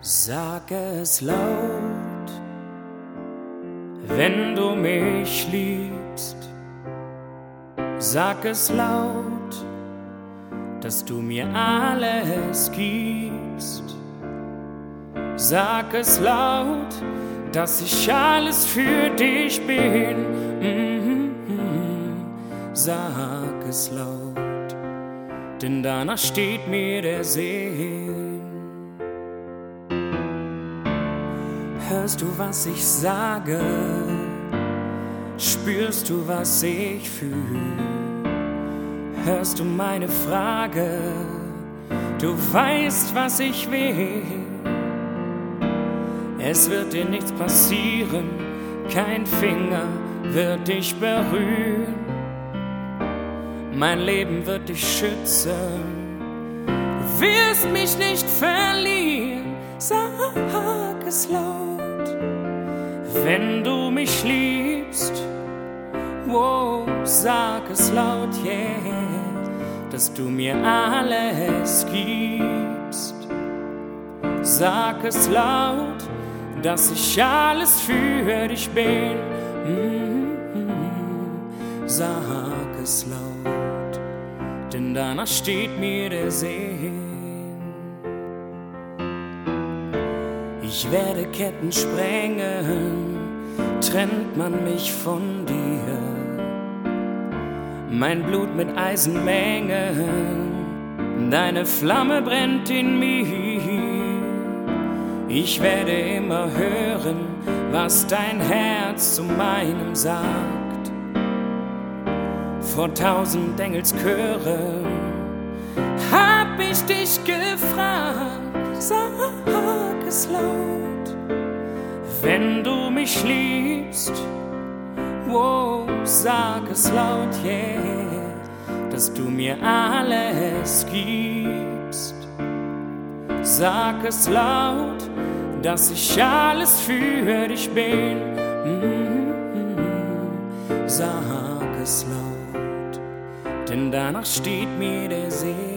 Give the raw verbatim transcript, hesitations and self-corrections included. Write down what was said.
Sag es laut, wenn du mich liebst. Sag es laut, dass du mir alles gibst. Sag es laut, dass ich alles für dich bin. Mm-hmm. Sag es laut, denn danach steht mir der Sinn. Hörst du, was ich sage? Spürst du, was ich fühle? Hörst du meine Frage? Du weißt, was ich will. Es wird dir nichts passieren, kein Finger wird dich berühren. Mein Leben wird dich schützen, du wirst mich nicht verlieren. Sag es laut, wenn du mich liebst. Wow, sag es laut, yeah, dass du mir alles gibst. Sag es laut, dass ich alles für dich bin. Mm-hmm. Sag es laut, denn danach steht mir der Sinn. Ich werde Ketten sprengen, trennt man mich von dir. Mein Blut mit Eisen mengen, deine Flamme brennt in mir. Ich werde immer hören, was dein Herz zu meinem sagt. Vor tausend Engelschören hab ich dich gefragt. Sag es laut, wenn du mich liebst. Wow, sag es laut, yeah, dass du mir alles gibst. Sag es laut, dass ich alles für dich bin. Mm-hmm. Sag es laut, denn danach steht mir der See.